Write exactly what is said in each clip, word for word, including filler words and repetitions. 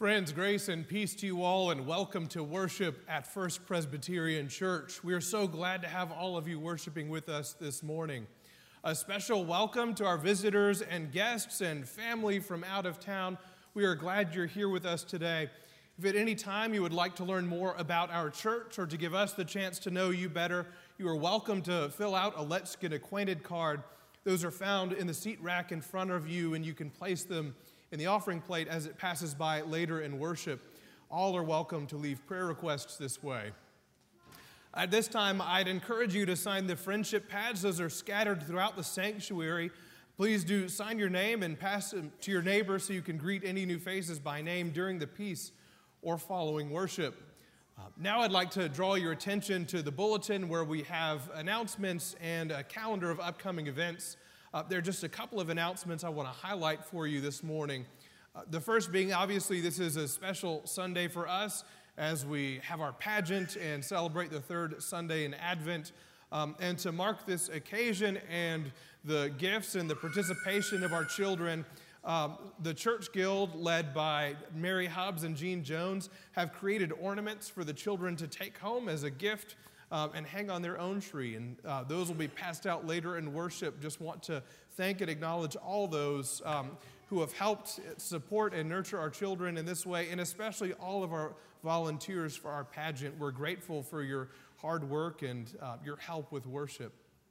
Friends, grace and peace to you all, and welcome to worship at First Presbyterian Church. We are so glad to have all of you worshiping with us this morning. A special welcome to our visitors and guests and family from out of town. We are glad you're here with us today. If at any time you would like to learn more about our church or to give us the chance to know you better, you are welcome to fill out a Let's Get Acquainted card. Those are found in the seat rack in front of you, and you can place them in the offering plate as it passes by later in worship. All are welcome to leave prayer requests this way. At this time, I'd encourage you to sign the friendship pads. Those are scattered throughout the sanctuary. Please do sign your name and pass them to your neighbor so you can greet any new faces by name during the peace or following worship. Uh, now I'd like to draw your attention to the bulletin where we have announcements and a calendar of upcoming events. Uh, there are just a couple of announcements I want to highlight for you this morning. Uh, the first being, obviously, this is a special Sunday for us as we have our pageant and celebrate the third Sunday in Advent. Um, and to mark this occasion and the gifts and the participation of our children, um, the Church Guild, led by Mary Hubbs and Jean Jones, have created ornaments for the children to take home as a gift Um, and hang on their own tree. And uh, those will be passed out later in worship. Just want to thank and acknowledge all those um, who have helped support and nurture our children in this way, and especially all of our volunteers for our pageant. We're grateful for your hard work and uh, your help with worship.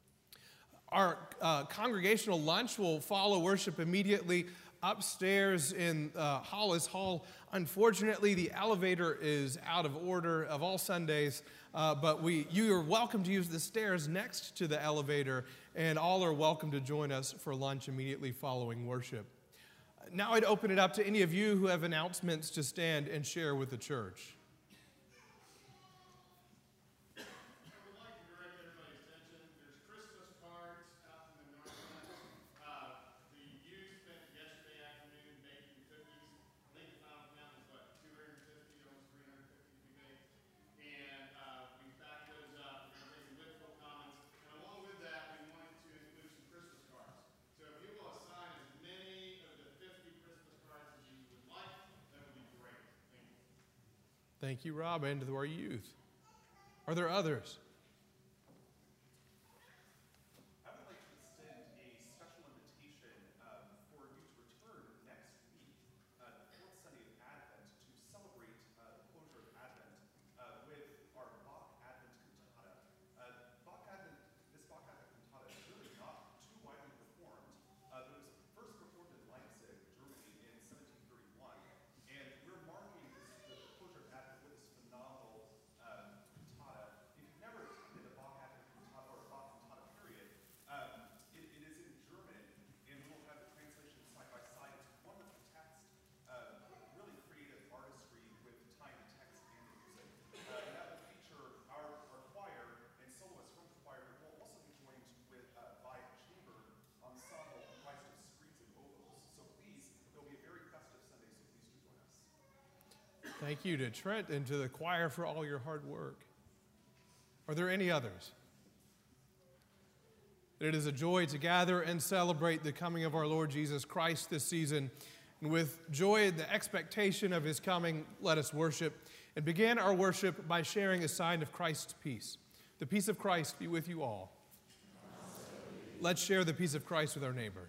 Our uh, congregational lunch will follow worship immediately upstairs in uh, Hollis Hall. Unfortunately, the elevator is out of order of all Sundays, uh, but we you are welcome to use the stairs next to the elevator, and all are welcome to join us for lunch immediately following worship. Now I'd open it up to any of you who have announcements to stand and share with the church. Thank you, Rob, and to our youth. Are there others? I would like to extend a special invitation um, for you to return next week, uh, the fourth Sunday of Advent, to celebrate uh, the closure of Advent uh, with our Bach Advent Cantata. Uh, Bach Advent, this Bach Advent Cantata is really not too widely performed, uh, but it was first performed in Leipzig, Germany, in seventeen thirty-one, and we're marking this, the closure of Advent with this phenomenal um, cantata. If you've never attended a Bach Advent cantata or a Bach cantata period, um, it, it is in German, and we will have the translation side by side. It's wonderful text, uh, really creative artistry with time, text, and music. Uh, and that will feature our, our choir and soloists from the choir, who will also be joined with uh, by a chamber ensemble comprised of screens and oboes. So please, it'll be a very festive Sunday, so please do join us. Thank you to Trent and to the choir for all your hard work. Are there any others? It is a joy to gather and celebrate the coming of our Lord Jesus Christ this season. And with joy and the expectation of his coming, let us worship and begin our worship by sharing a sign of Christ's peace. The peace of Christ be with you all. Let's share the peace of Christ with our neighbor.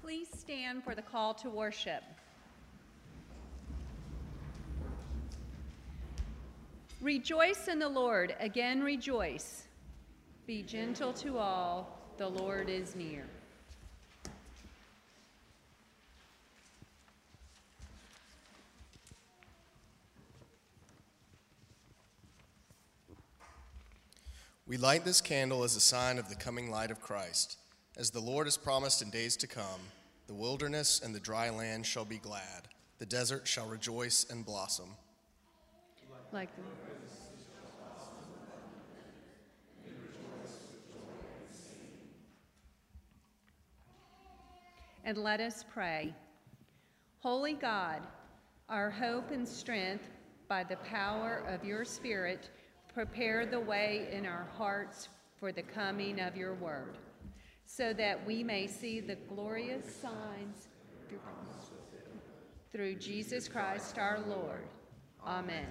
please stand for the call to worship? Rejoice in the Lord. Again, rejoice. Be gentle to all. The Lord is near. We light this candle as a sign of the coming light of Christ. As the Lord has promised in days to come, the wilderness and the dry land shall be glad. The desert shall rejoice and blossom. Like the And let us pray. Holy God, our hope and strength, by the power of your Spirit, prepare the way in our hearts for the coming of your word, so that we may see the glorious signs through Jesus Christ our Lord. Amen.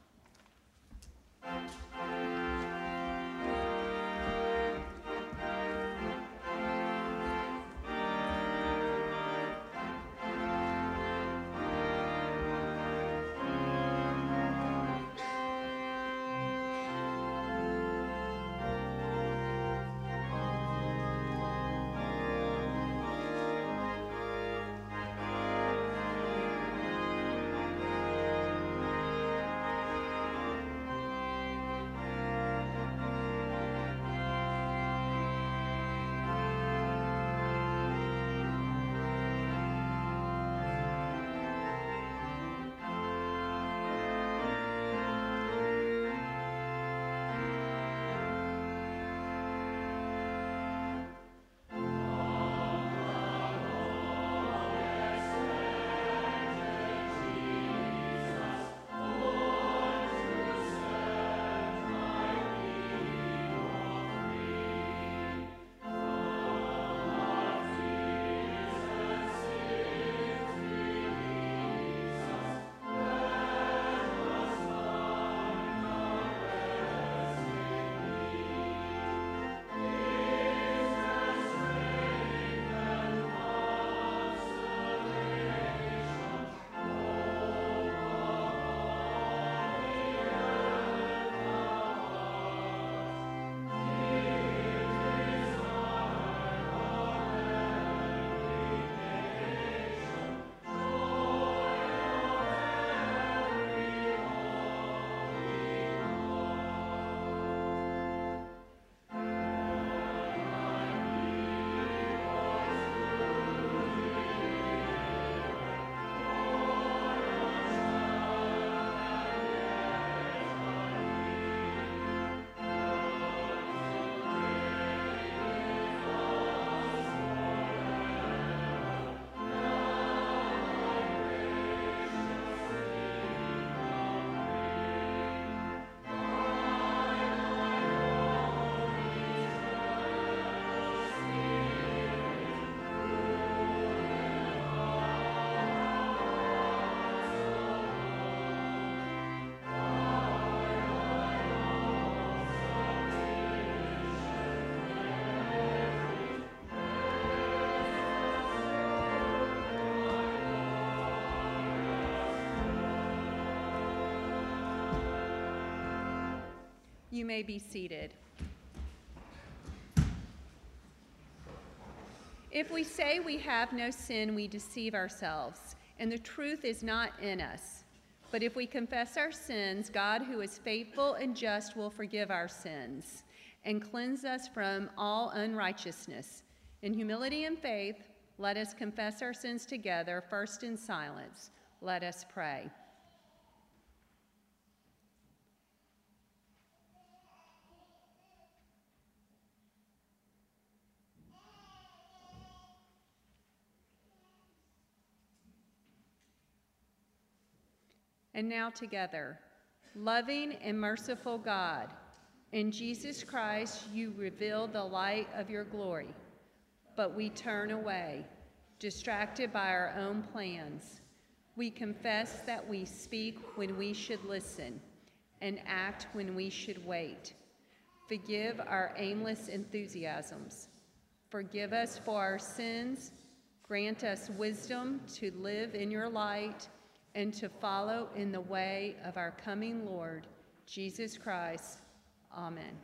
You may be seated. If we say we have no sin, we deceive ourselves, and the truth is not in us. But if we confess our sins, God, who is faithful and just, will forgive our sins and cleanse us from all unrighteousness. In humility and faith, let us confess our sins together, first in silence. Let us pray. And now together, loving and merciful God, in Jesus Christ you reveal the light of your glory, but we turn away, distracted by our own plans. We confess that we speak when we should listen and act when we should wait. Forgive our aimless enthusiasms. Forgive us for our sins. Grant us wisdom to live in your light and to follow in the way of our coming Lord, Jesus Christ. Amen.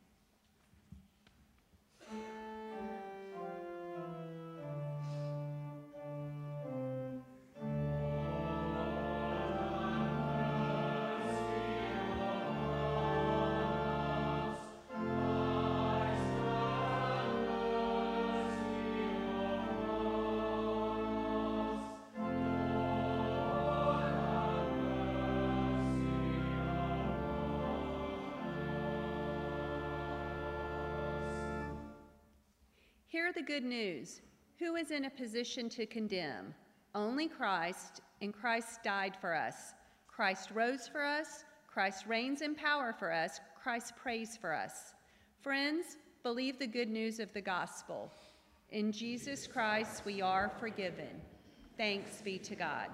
Hear the good news. Who is in a position to condemn? Only Christ, and Christ died for us. Christ rose for us. Christ reigns in power for us. Christ prays for us. Friends, believe the good news of the gospel. In Jesus Christ we are forgiven. Thanks be to God.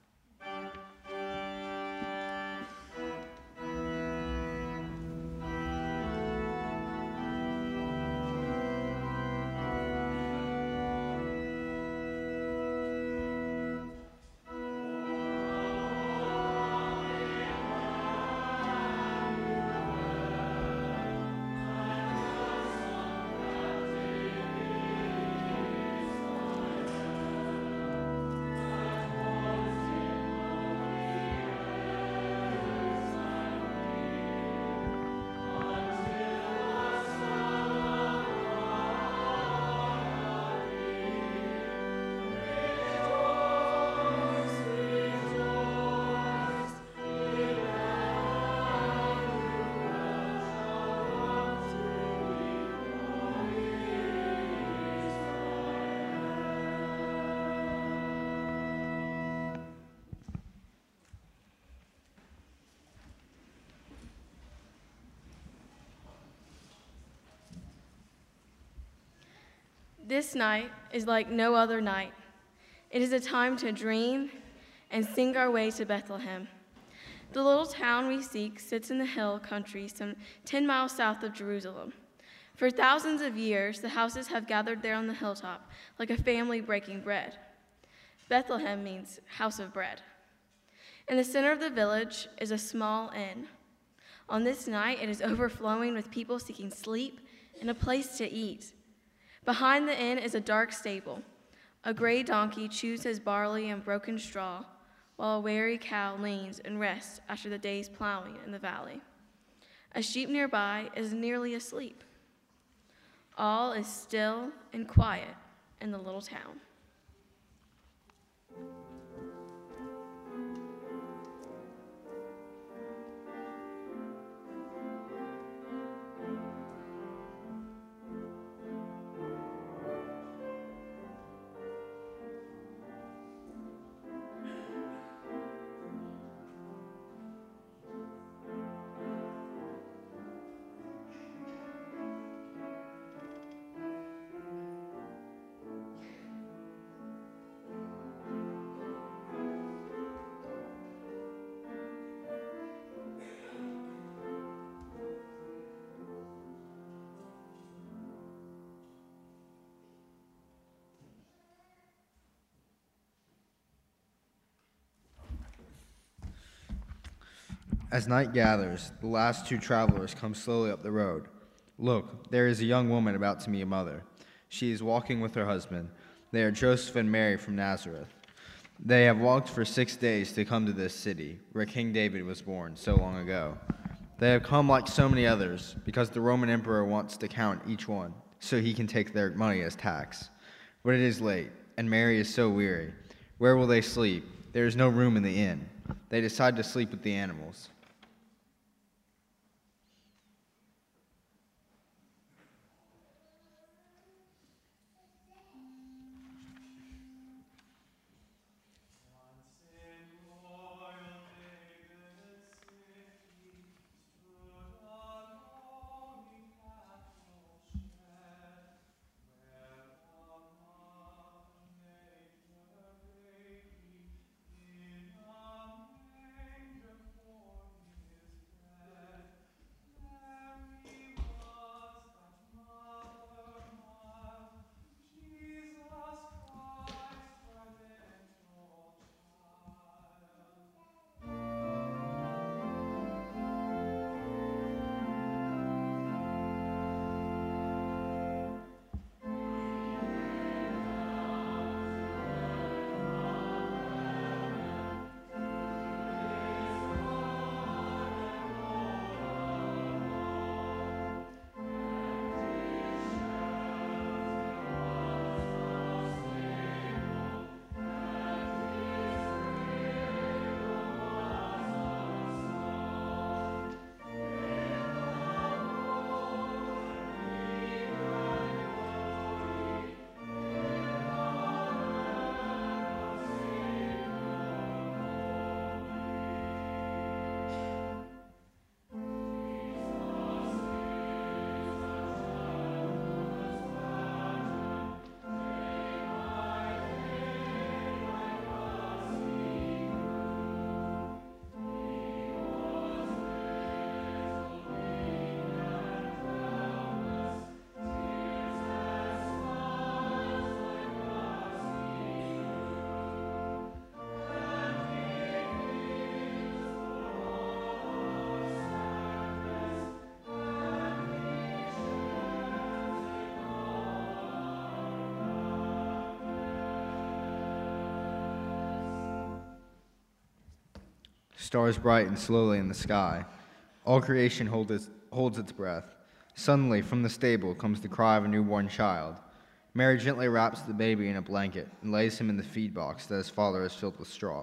This night is like no other night. It is a time to dream and sing our way to Bethlehem. The little town we seek sits in the hill country some ten miles south of Jerusalem. For thousands of years, the houses have gathered there on the hilltop like a family breaking bread. Bethlehem means house of bread. In the center of the village is a small inn. On this night, it is overflowing with people seeking sleep and a place to eat. Behind the inn is a dark stable. A gray donkey chews his barley and broken straw, while a weary cow leans and rests after the day's plowing in the valley. A sheep nearby is nearly asleep. All is still and quiet in the little town. As night gathers, the last two travelers come slowly up the road. Look, there is a young woman about to meet a mother. She is walking with her husband. They are Joseph and Mary from Nazareth. They have walked for six days to come to this city, where King David was born so long ago. They have come like so many others, because the Roman emperor wants to count each one, so he can take their money as tax. But it is late, and Mary is so weary. Where will they sleep? There is no room in the inn. They decide to sleep with the animals. In a manger for Stars brighten slowly in the sky. All creation hold its, holds its breath. Suddenly, from the stable comes the cry of a newborn child. Mary gently wraps the baby in a blanket and lays him in the feed box that his father has filled with straw.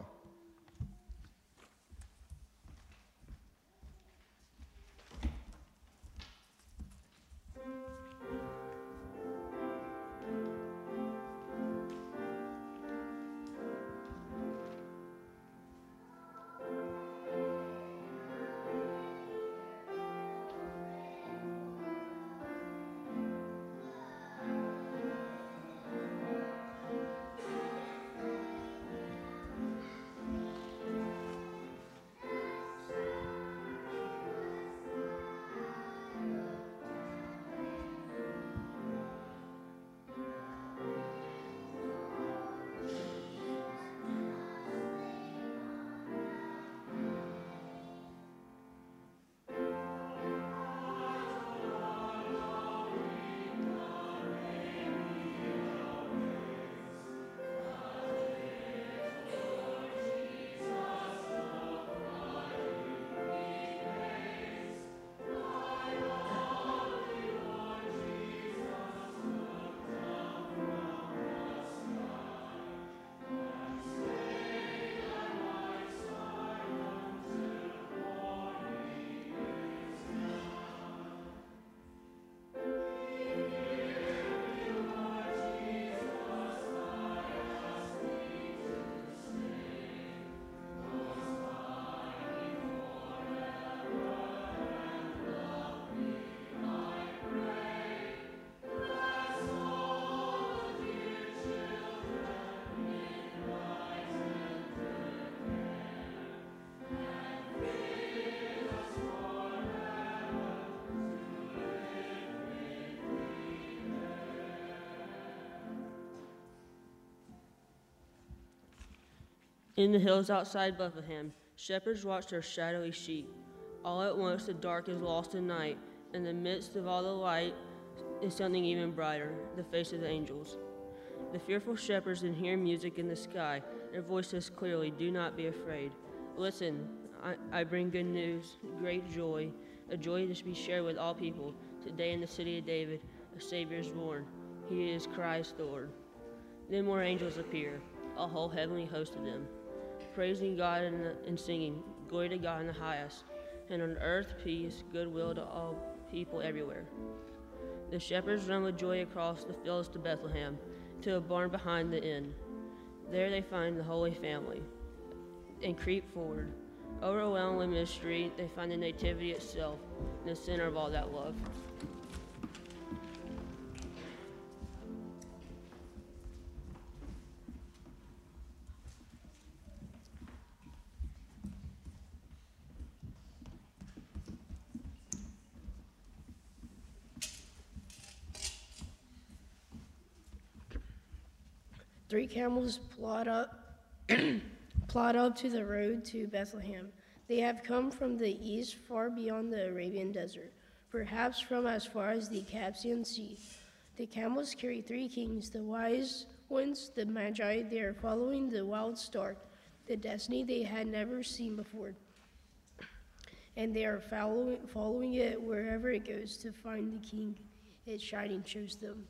In the hills outside Bethlehem, shepherds watch their shadowy sheep. All at once the dark is lost in night. In the midst of all the light is something even brighter, the face of the angels. The fearful shepherds then hear music in the sky. Their voice says clearly, "Do not be afraid. Listen, I, I bring good news, great joy, a joy to be shared with all people. Today in the city of David, a Savior is born. He is Christ the Lord." Then more angels appear, a whole heavenly host of them, praising God and, and singing, "Glory to God in the highest, and on earth peace, goodwill to all people everywhere." The shepherds run with joy across the fields to Bethlehem, to a barn behind the inn. There they find the Holy Family and creep forward. Overwhelmed with mystery, they find the Nativity itself, in the center of all that love. Three camels plod up, plod up to the road to Bethlehem. They have come from the east, far beyond the Arabian desert, perhaps from as far as the Caspian Sea. The camels carry three kings, the wise ones, the Magi. They are following the wild star, the destiny they had never seen before. And they are following, following it wherever it goes to find the king. Its shining shows them.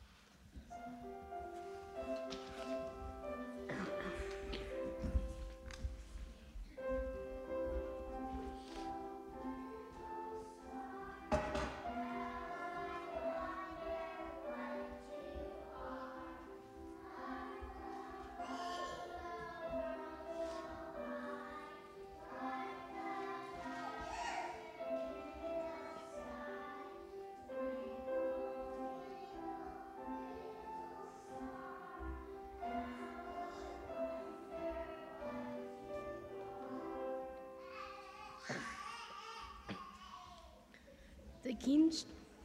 The king's,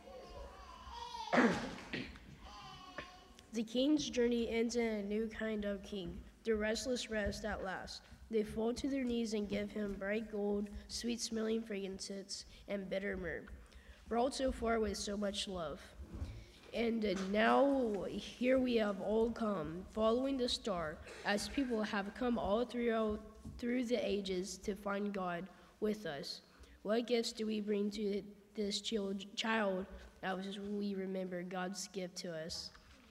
the king's journey ends in a new kind of king, the restless rest at last. They fall to their knees and give him bright gold, sweet-smelling fragrances, and bitter myrrh, brought so far with so much love. And now here we have all come, following the star, as people have come all throughout through the ages to find God with us. What gifts do we bring to this child, child as we remember God's gift to us?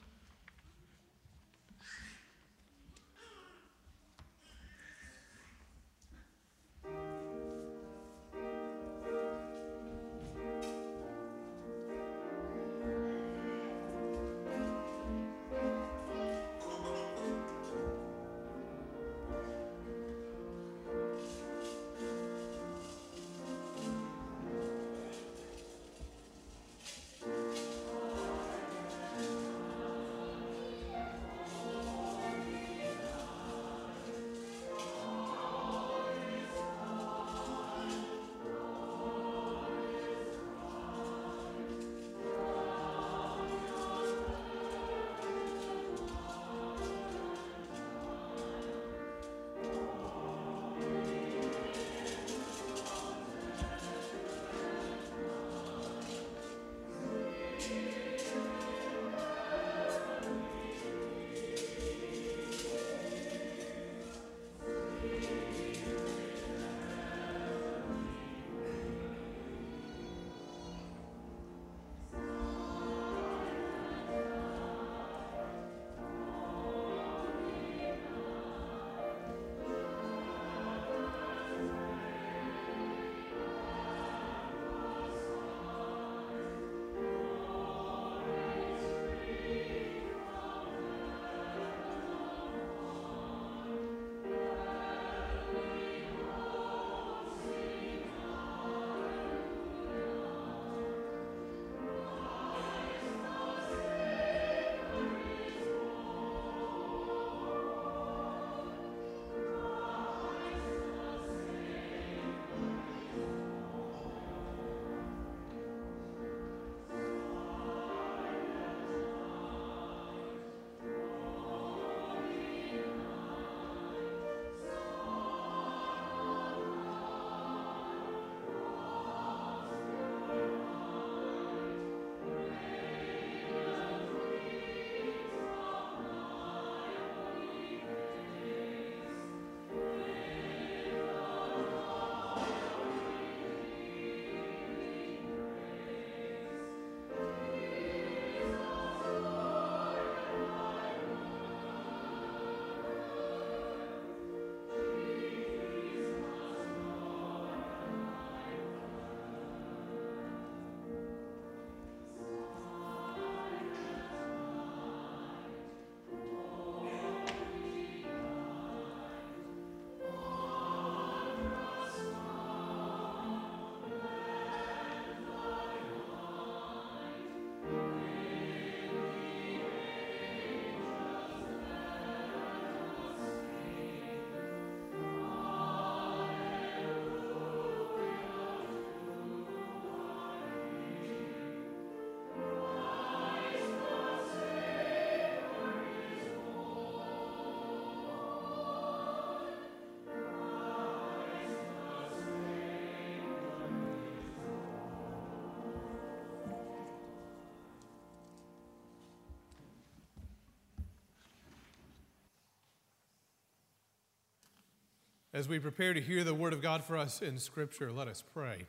As we prepare to hear the word of God for us in Scripture, let us pray.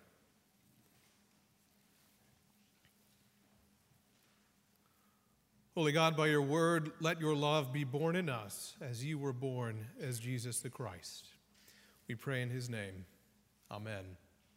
Holy God, by your word, let your love be born in us as you were born as Jesus the Christ. We pray in his name. Amen.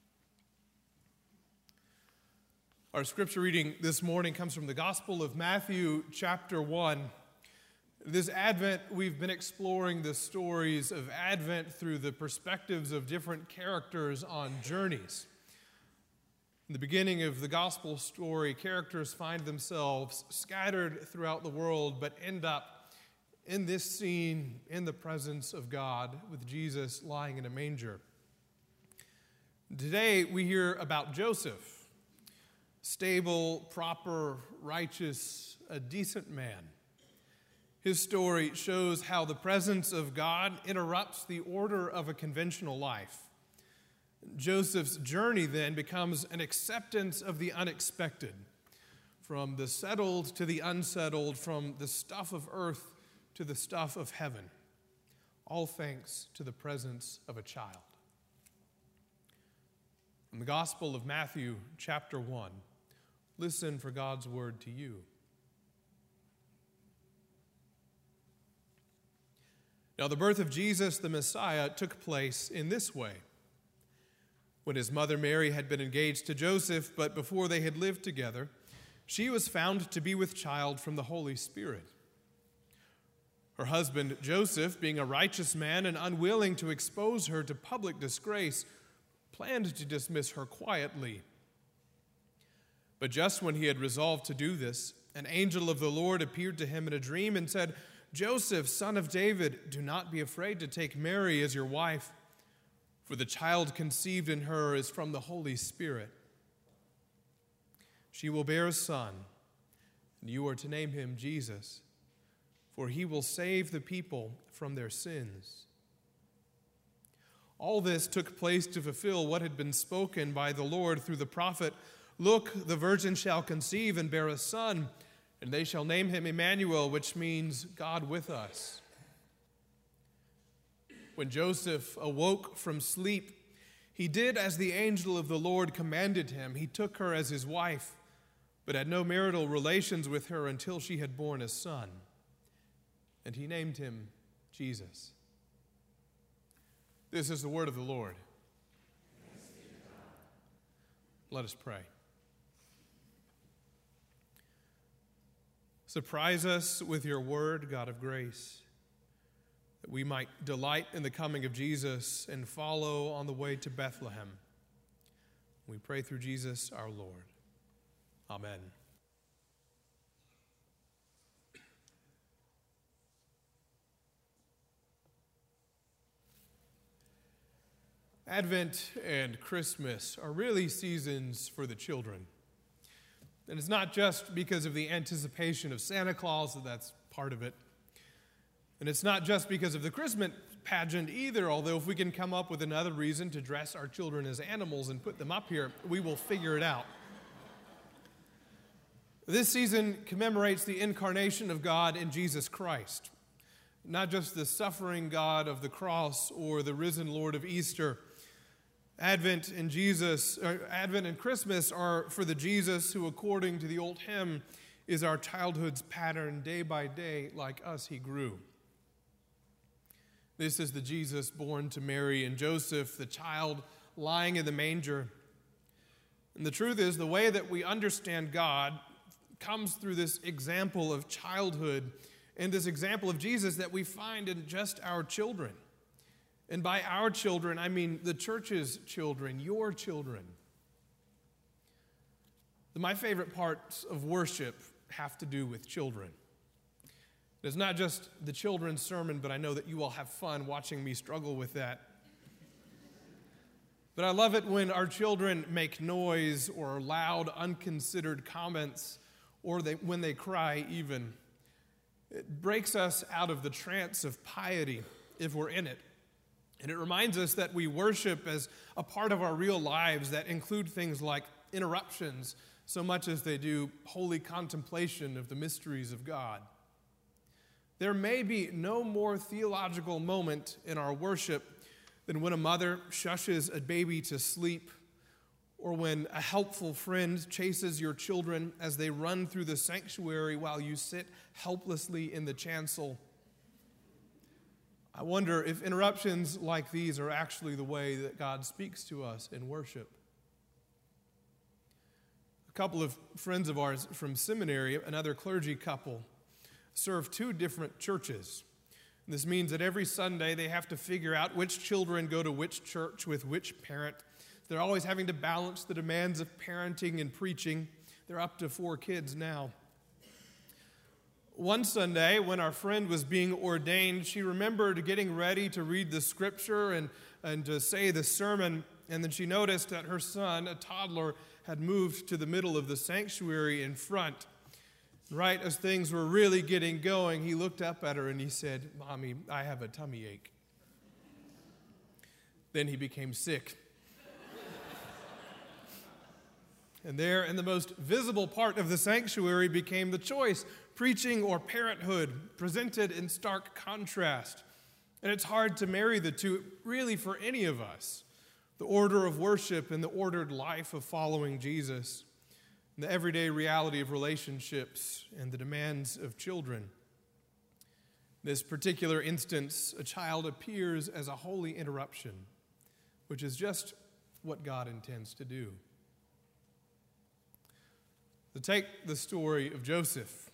Our scripture reading this morning comes from the Gospel of Matthew, chapter one. This Advent, we've been exploring the stories of Advent through the perspectives of different characters on journeys. In the beginning of the gospel story, characters find themselves scattered throughout the world, but end up in this scene in the presence of God with Jesus lying in a manger. Today, we hear about Joseph, stable, proper, righteous, a decent man. His story shows how the presence of God interrupts the order of a conventional life. Joseph's journey then becomes an acceptance of the unexpected, from the settled to the unsettled, from the stuff of earth to the stuff of heaven. all thanks to the presence of a child. From the Gospel of Matthew, chapter one, listen for God's word to you. Now, the birth of Jesus, the Messiah, took place in this way. When his mother Mary had been engaged to Joseph, but before they had lived together, she was found to be with child from the Holy Spirit. Her husband, Joseph, being a righteous man and unwilling to expose her to public disgrace, planned to dismiss her quietly. But just when he had resolved to do this, an angel of the Lord appeared to him in a dream and said, "Joseph, son of David, do not be afraid to take Mary as your wife, for the child conceived in her is from the Holy Spirit. She will bear a son, and you are to name him Jesus, for he will save the people from their sins." All this took place to fulfill what had been spoken by the Lord through the prophet, "Look, the virgin shall conceive and bear a son, and they shall name him Emmanuel," which means God with us. When Joseph awoke from sleep, he did as the angel of the Lord commanded him. He took her as his wife, but had no marital relations with her until she had borne a son. And he named him Jesus. This is the word of the Lord. Let us pray. Surprise us with your word, God of grace, that we might delight in the coming of Jesus and follow on the way to Bethlehem. We pray through Jesus our Lord. Amen. Advent and Christmas are really seasons for the children. And it's not just because of the anticipation of Santa Claus, that that's part of it. And it's not just because of the Christmas pageant either, although if we can come up with another reason to dress our children as animals and put them up here, we will figure it out. This season commemorates the incarnation of God in Jesus Christ, not just the suffering God of the cross or the risen Lord of Easter. Advent and Jesus, or Advent and Christmas are for the Jesus who, according to the old hymn, is our childhood's pattern. Day by day, like us, he grew. This is the Jesus born to Mary and Joseph, the child lying in the manger. And the truth is, the way that we understand God comes through this example of childhood and this example of Jesus that we find in just our children. And by our children, I mean the church's children, your children. My favorite parts of worship have to do with children. It's not just the children's sermon, but I know that you all have fun watching me struggle with that. But I love it when our children make noise or loud, unconsidered comments, or they, when they cry even. It breaks us out of the trance of piety if we're in it. And it reminds us that we worship as a part of our real lives that include things like interruptions, so much as they do holy contemplation of the mysteries of God. There may be no more theological moment in our worship than when a mother shushes a baby to sleep, or when a helpful friend chases your children as they run through the sanctuary while you sit helplessly in the chancel. I wonder if interruptions like these are actually the way that God speaks to us in worship. A couple of friends of ours from seminary, another clergy couple, serve two different churches. This means that every Sunday they have to figure out which children go to which church with which parent. They're always having to balance the demands of parenting and preaching. They're up to four kids now. One Sunday, when our friend was being ordained, she remembered getting ready to read the scripture and, and to say the sermon, and then she noticed that her son, a toddler, had moved to the middle of the sanctuary in front. Right as things were really getting going, he looked up at her and he said, "Mommy, I have a tummy ache." Then he became sick. And there, in the most visible part of the sanctuary, became the choice: preaching or parenthood, presented in stark contrast. And it's hard to marry the two, really, for any of us. The order of worship and the ordered life of following Jesus, and the everyday reality of relationships and the demands of children. In this particular instance, a child appears as a holy interruption, which is just what God intends to do. To take the story of Joseph,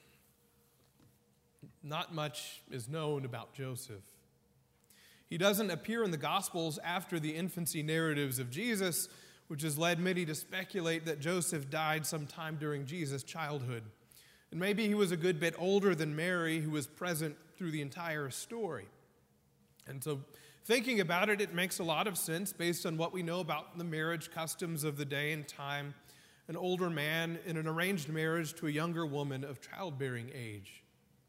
not much is known about Joseph. He doesn't appear in the Gospels after the infancy narratives of Jesus, which has led many to speculate that Joseph died sometime during Jesus' childhood. And maybe he was a good bit older than Mary, who was present through the entire story. And so thinking about it, it makes a lot of sense based on what we know about the marriage customs of the day and time. An older man in an arranged marriage to a younger woman of childbearing age.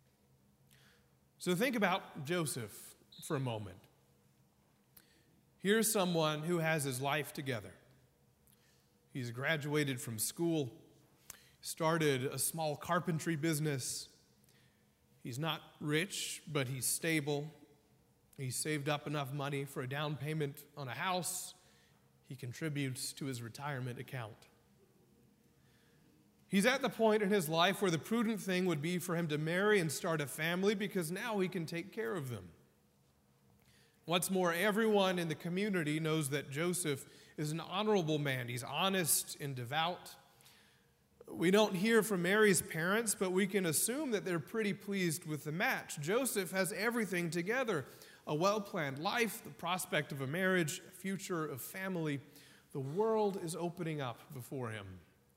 So think about Joseph for a moment. Here's someone who has his life together. He's graduated from school, started a small carpentry business. He's not rich, but he's stable. He's saved up enough money for a down payment on a house. He contributes to his retirement account. He's at the point in his life where the prudent thing would be for him to marry and start a family because now he can take care of them. What's more, everyone in the community knows that Joseph is an honorable man. He's honest and devout. We don't hear from Mary's parents, but we can assume that they're pretty pleased with the match. Joseph has everything together: a well-planned life, the prospect of a marriage, a future of family. The world is opening up before him.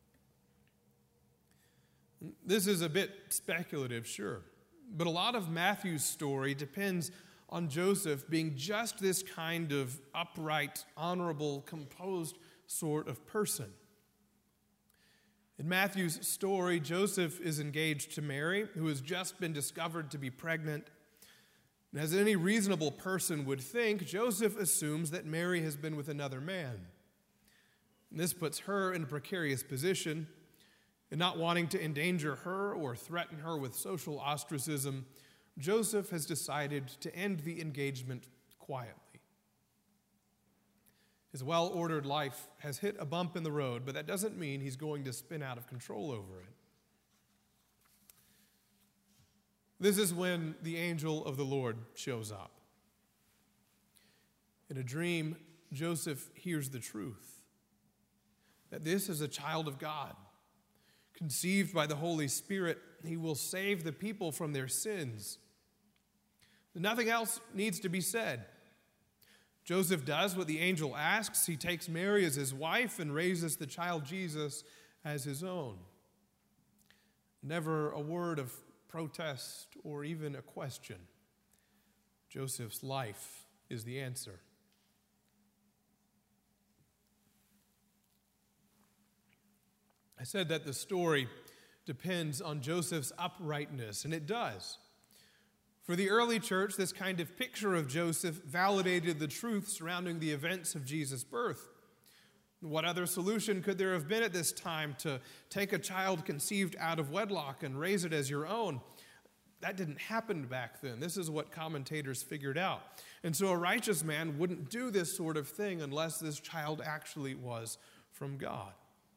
This is a bit speculative, sure, but a lot of Matthew's story depends on Joseph being just this kind of upright, honorable, composed sort of person. In Matthew's story, Joseph is engaged to Mary, who has just been discovered to be pregnant. And as any reasonable person would think, Joseph assumes that Mary has been with another man. And this puts her in a precarious position, and not wanting to endanger her or threaten her with social ostracism, Joseph has decided to end the engagement quietly. His well-ordered life has hit a bump in the road, but that doesn't mean he's going to spin out of control over it. This is when the angel of the Lord shows up. In a dream, Joseph hears the truth, that this is a child of God. Conceived by the Holy Spirit, he will save the people from their sins. Nothing else needs to be said. Joseph does what the angel asks. He takes Mary as his wife and raises the child Jesus as his own. Never a word of protest or even a question. Joseph's life is the answer. I said that the story depends on Joseph's uprightness, and it does. For the early church, this kind of picture of Joseph validated the truth surrounding the events of Jesus' birth. What other solution could there have been at this time to take a child conceived out of wedlock and raise it as your own? That didn't happen back then. This is what commentators figured out. And so a righteous man wouldn't do this sort of thing unless this child actually was from God.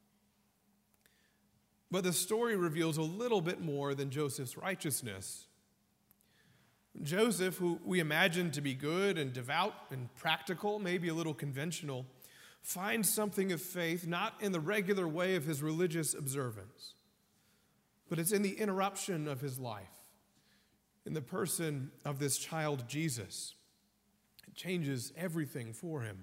But the story reveals a little bit more than Joseph's righteousness. Joseph, who we imagine to be good and devout and practical, maybe a little conventional, finds something of faith not in the regular way of his religious observance, but it's in the interruption of his life, in the person of this child Jesus. It changes everything for him.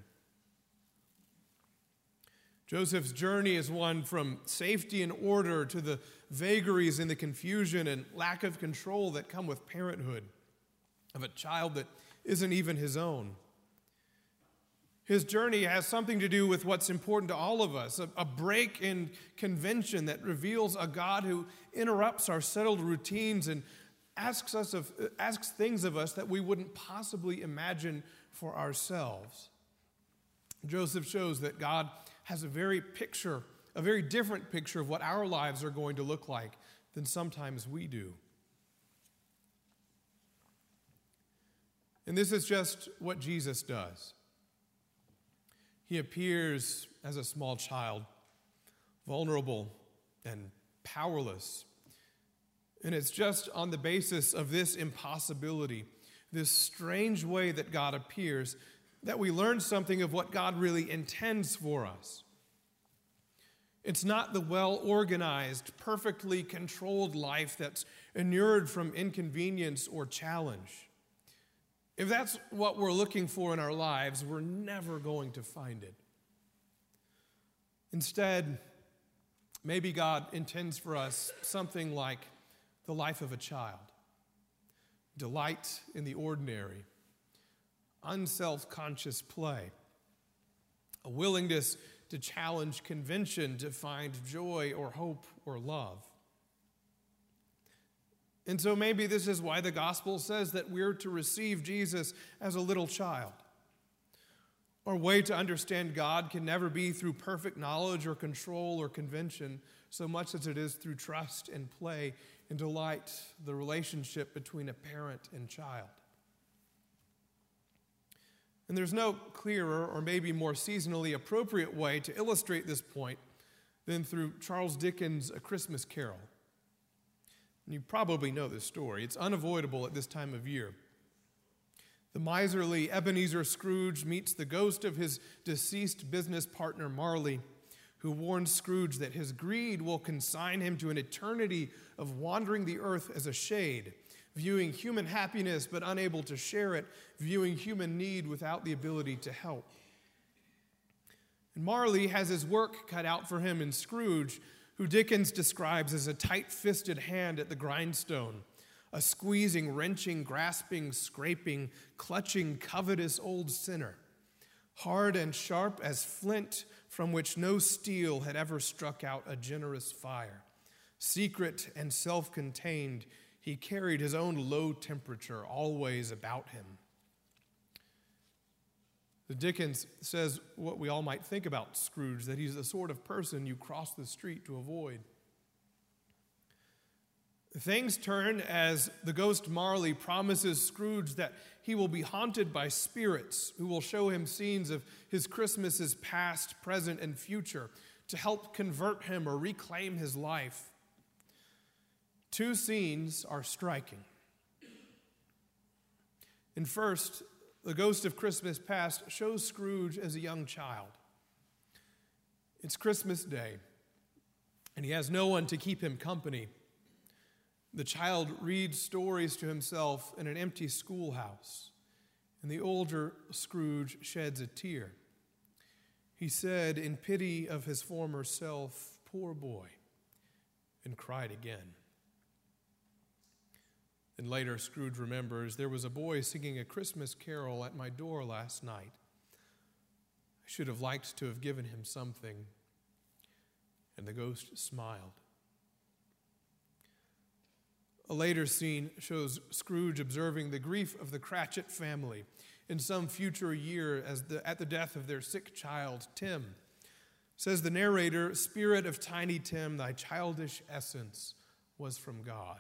Joseph's journey is one from safety and order to the vagaries and the confusion and lack of control that come with parenthood of a child that isn't even his own. His journey has something to do with what's important to all of us, a, a break in convention that reveals a God who interrupts our settled routines and asks us of, asks things of us that we wouldn't possibly imagine for ourselves. Joseph shows that God has a very picture, a very different picture of what our lives are going to look like than sometimes we do. And this is just what Jesus does. He appears as a small child, vulnerable and powerless. And it's just on the basis of this impossibility, this strange way that God appears, that we learn something of what God really intends for us. It's not the well-organized, perfectly controlled life that's inured from inconvenience or challenge. If that's what we're looking for in our lives, we're never going to find it. Instead, maybe God intends for us something like the life of a child. Delight in the ordinary, unself-conscious play, a willingness to challenge convention to find joy or hope or love. And so maybe this is why the gospel says that we're to receive Jesus as a little child. Our way to understand God can never be through perfect knowledge or control or convention, so much as it is through trust and play and delight, the relationship between a parent and child. And there's no clearer or maybe more seasonally appropriate way to illustrate this point than through Charles Dickens' A Christmas Carol. And you probably know this story. It's unavoidable at this time of year. The miserly Ebenezer Scrooge meets the ghost of his deceased business partner Marley, who warns Scrooge that his greed will consign him to an eternity of wandering the earth as a shade, viewing human happiness but unable to share it, viewing human need without the ability to help. And Marley has his work cut out for him in Scrooge, who Dickens describes as a tight-fisted hand at the grindstone, a squeezing, wrenching, grasping, scraping, clutching, covetous old sinner, hard and sharp as flint from which no steel had ever struck out a generous fire. Secret and self-contained, he carried his own low temperature always about him. The Dickens says what we all might think about Scrooge, that he's the sort of person you cross the street to avoid. Things turn as the ghost Marley promises Scrooge that he will be haunted by spirits who will show him scenes of his Christmases past, present, and future to help convert him or reclaim his life. Two scenes are striking. And first, the ghost of Christmas past shows Scrooge as a young child. It's Christmas Day, and he has no one to keep him company. The child reads stories to himself in an empty schoolhouse, and the older Scrooge sheds a tear. He said, in pity of his former self, "Poor boy," and cried again. And later, Scrooge remembers, there was a boy singing a Christmas carol at my door last night. I should have liked to have given him something. And the ghost smiled. A later scene shows Scrooge observing the grief of the Cratchit family in some future year as the, at the death of their sick child, Tim. Says the narrator, "Spirit of Tiny Tim, thy childish essence was from God."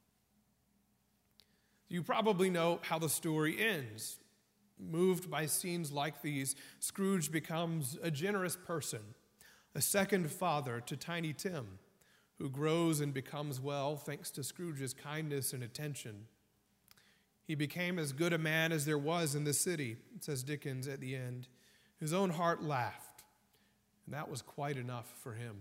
You probably know how the story ends. Moved by scenes like these, Scrooge becomes a generous person, a second father to Tiny Tim, who grows and becomes well thanks to Scrooge's kindness and attention. He became as good a man as there was in the city, says Dickens at the end. His own heart laughed, and that was quite enough for him.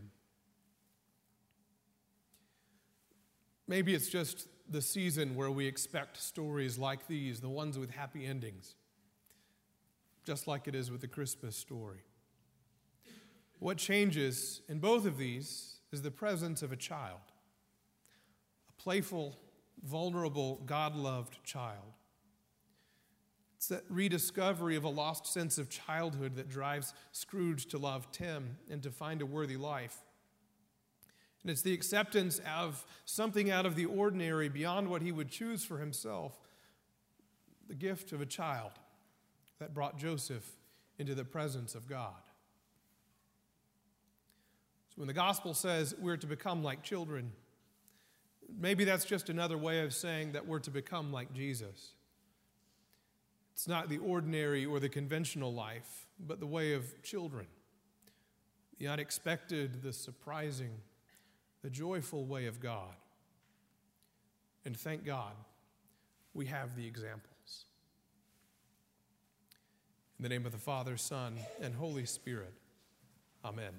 Maybe it's just the season where we expect stories like these, the ones with happy endings, just like it is with the Christmas story. What changes in both of these is the presence of a child, a playful, vulnerable, God-loved child. It's that rediscovery of a lost sense of childhood that drives Scrooge to love Tim and to find a worthy life. And it's the acceptance of something out of the ordinary beyond what he would choose for himself, the gift of a child that brought Joseph into the presence of God. So when the gospel says we're to become like children, maybe that's just another way of saying that we're to become like Jesus. It's not the ordinary or the conventional life, but the way of children. The unexpected, the surprising, the joyful way of God. And thank God we have the examples. In the name of the Father, Son, and Holy Spirit, amen.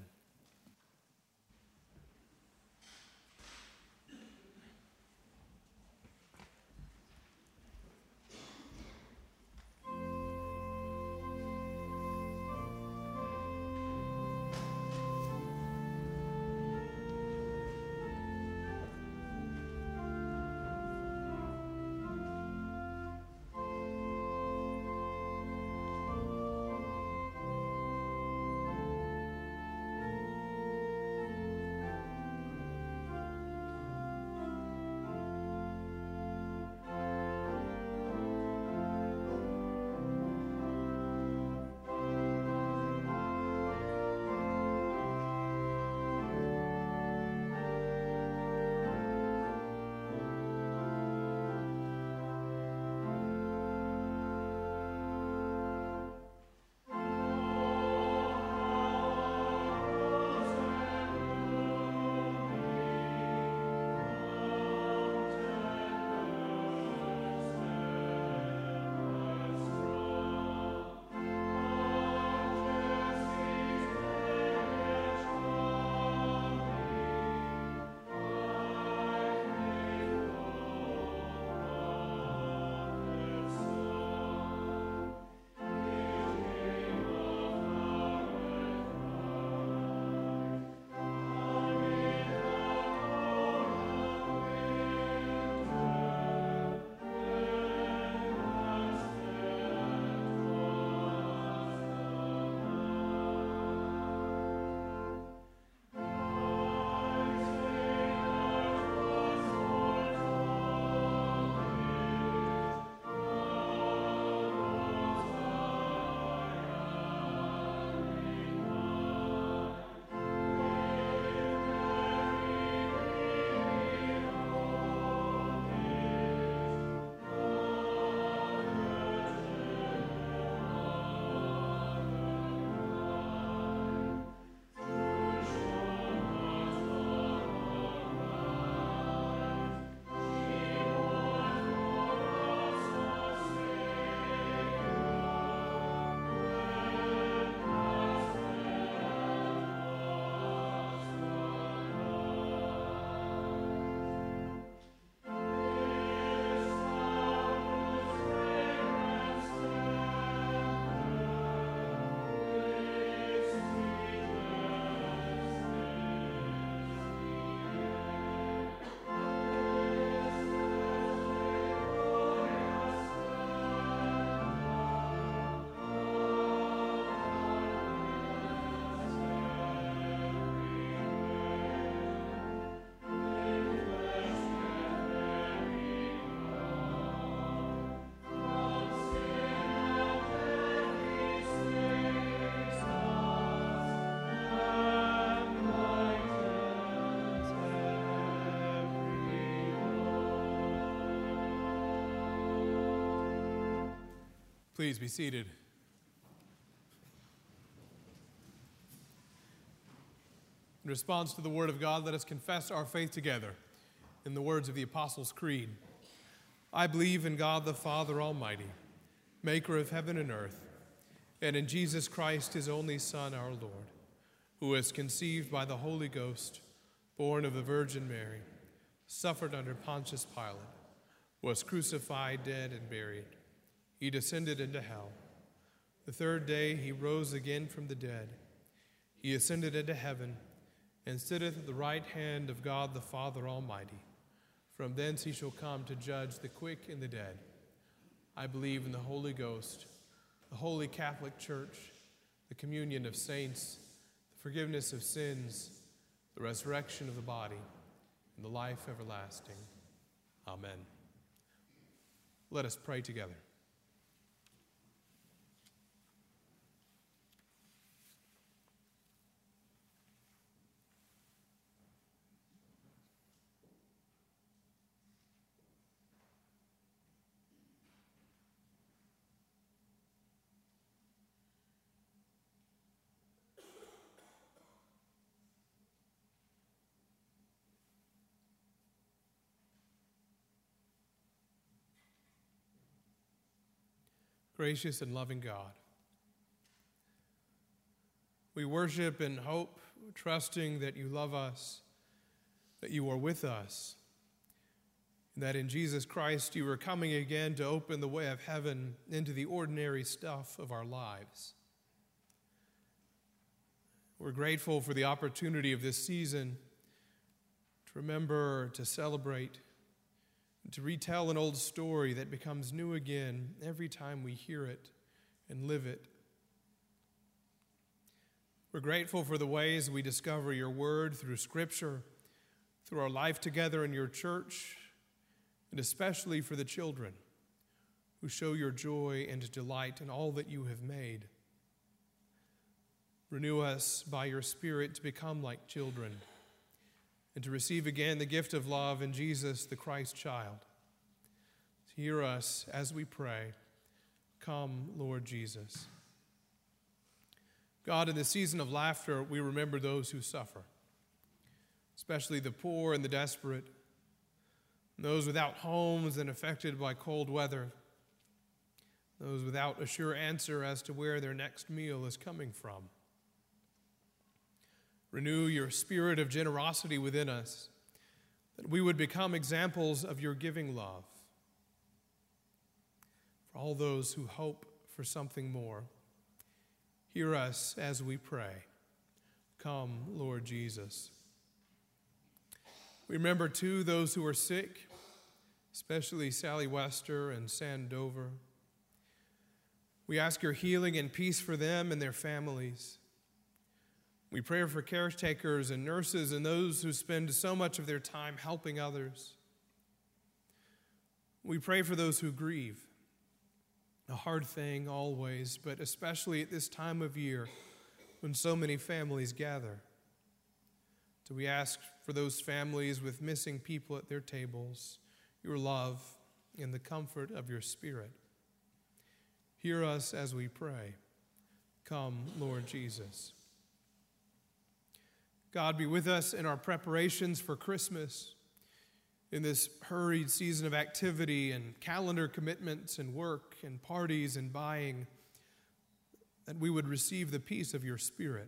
Please be seated. In response to the Word of God, let us confess our faith together in the words of the Apostles' Creed. I believe in God the Father Almighty, maker of heaven and earth, and in Jesus Christ, his only Son, our Lord, who was conceived by the Holy Ghost, born of the Virgin Mary, suffered under Pontius Pilate, was crucified, dead, and buried. He descended into hell. The third day he rose again from the dead. He ascended into heaven and sitteth at the right hand of God the Father Almighty. From thence he shall come to judge the quick and the dead. I believe in the Holy Ghost, the Holy Catholic Church, the communion of saints, the forgiveness of sins, the resurrection of the body, and the life everlasting. Amen. Let us pray together. Gracious and loving God, we worship and hope, trusting that you love us, that you are with us, and that in Jesus Christ you are coming again to open the way of heaven into the ordinary stuff of our lives. We're grateful for the opportunity of this season to remember, to celebrate, to retell an old story that becomes new again every time we hear it and live it. We're grateful for the ways we discover your word through Scripture, through our life together in your church, and especially for the children who show your joy and delight in all that you have made. Renew us by your Spirit to become like children and to receive again the gift of love in Jesus, the Christ child. Hear us as we pray. Come, Lord Jesus. God, in the season of laughter, we remember those who suffer, especially the poor and the desperate, those without homes and affected by cold weather, those without a sure answer as to where their next meal is coming from. Renew your spirit of generosity within us, that we would become examples of your giving love. For all those who hope for something more, hear us as we pray. Come, Lord Jesus. We remember, too, those who are sick, especially Sally Wester and Sandover. We ask your healing and peace for them and their families. We pray for caretakers and nurses and those who spend so much of their time helping others. We pray for those who grieve, a hard thing always, but especially at this time of year when so many families gather. So we ask for those families with missing people at their tables, your love and the comfort of your Spirit. Hear us as we pray. Come, Lord Jesus. God, be with us in our preparations for Christmas, in this hurried season of activity and calendar commitments and work and parties and buying, that we would receive the peace of your Spirit,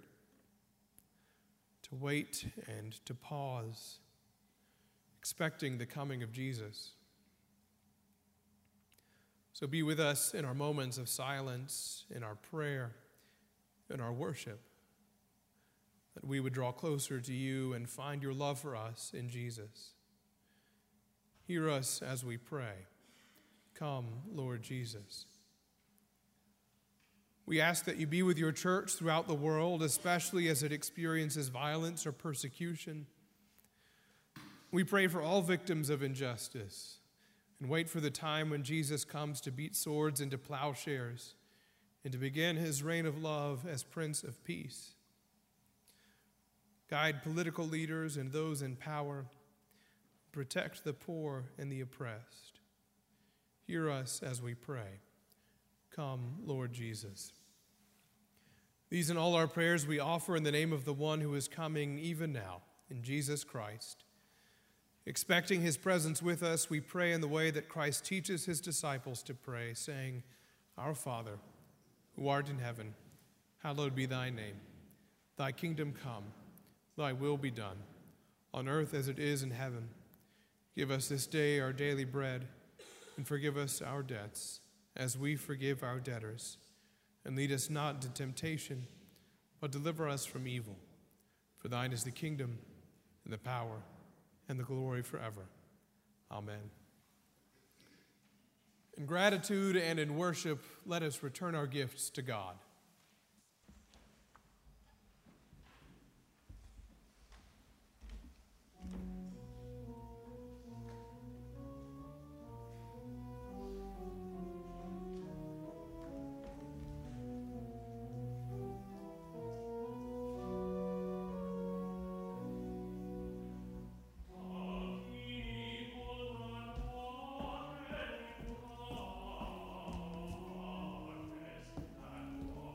to wait and to pause, expecting the coming of Jesus. So be with us in our moments of silence, in our prayer, in our worship, that we would draw closer to you and find your love for us in Jesus. Hear us as we pray. Come, Lord Jesus. We ask that you be with your church throughout the world, especially as it experiences violence or persecution. We pray for all victims of injustice and wait for the time when Jesus comes to beat swords into plowshares and to begin his reign of love as Prince of Peace. Guide political leaders and those in power. Protect the poor and the oppressed. Hear us as we pray. Come, Lord Jesus. These and all our prayers we offer in the name of the one who is coming even now, in Jesus Christ. Expecting his presence with us, we pray in the way that Christ teaches his disciples to pray, saying, Our Father, who art in heaven, hallowed be thy name. Thy kingdom come. Thy will be done, on earth as it is in heaven. Give us this day our daily bread, and forgive us our debts, as we forgive our debtors. And lead us not into temptation, but deliver us from evil. For thine is the kingdom, and the power, and the glory forever. Amen. In gratitude and in worship, let us return our gifts to God. That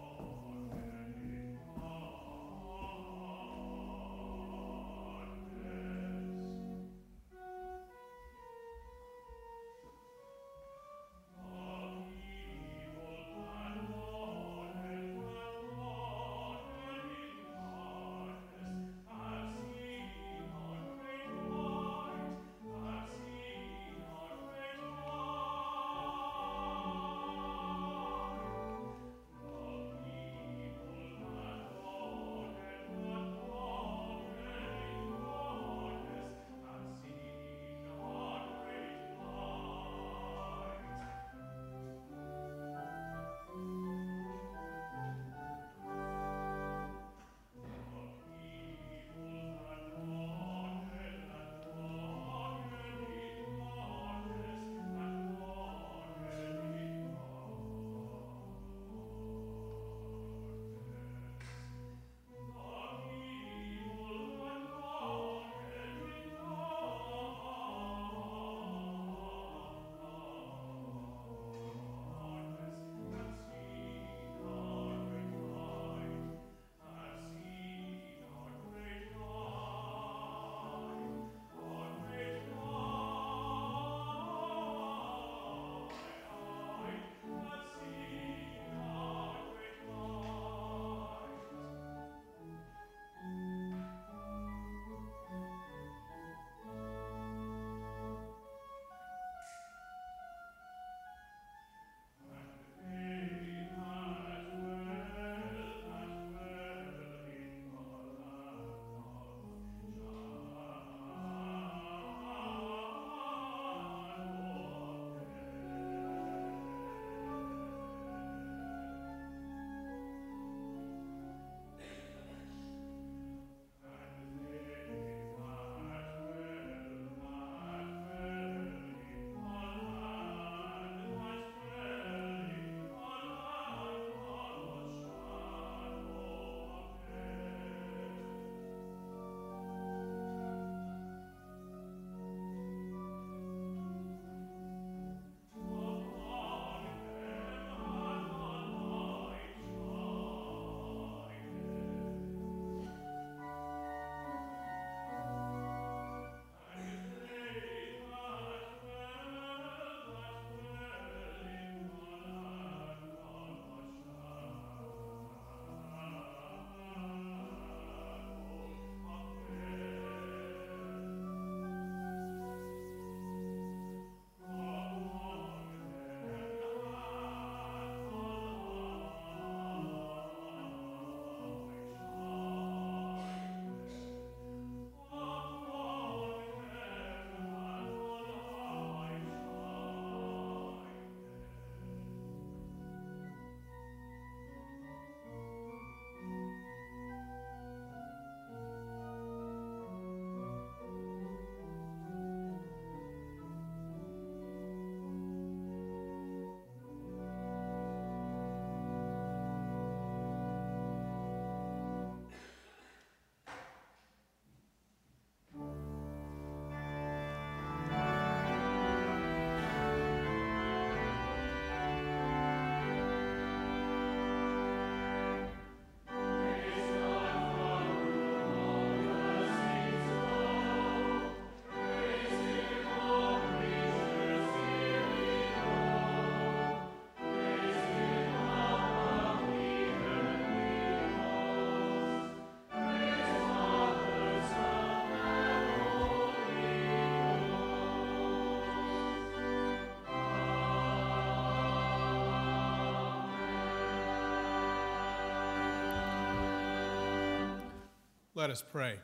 Let us pray.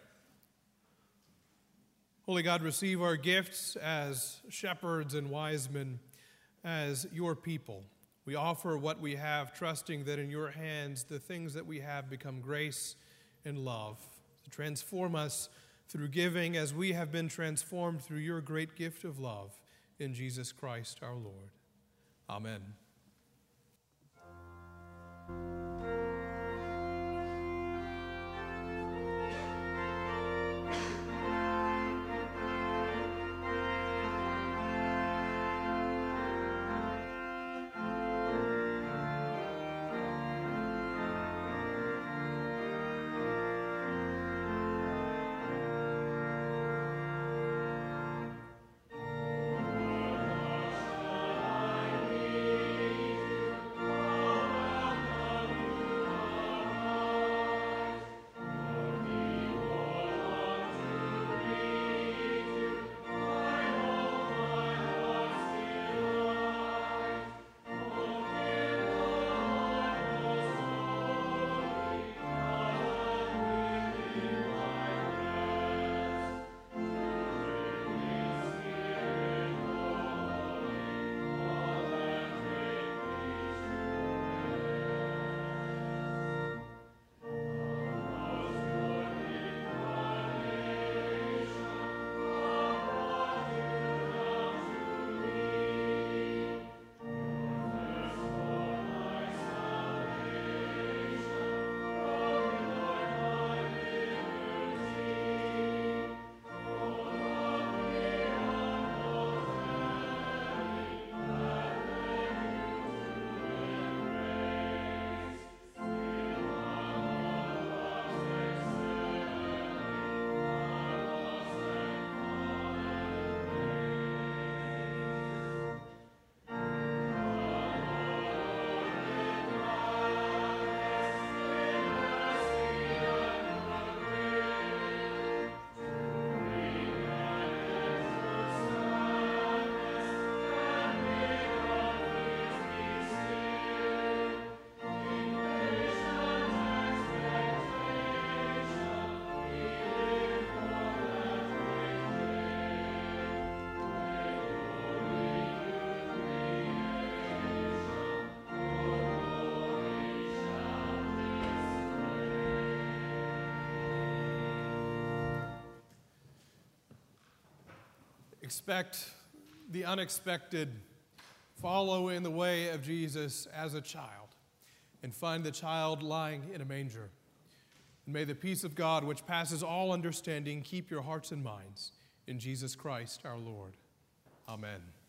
Holy God, receive our gifts as shepherds and wise men, as your people. We offer what we have, trusting that in your hands the things that we have become grace and love. To transform us through giving as we have been transformed through your great gift of love in Jesus Christ our Lord. Amen. Expect the unexpected. Follow in the way of Jesus as a child and find the child lying in a manger. And may the peace of God, which passes all understanding, keep your hearts and minds in Jesus Christ our Lord. Amen.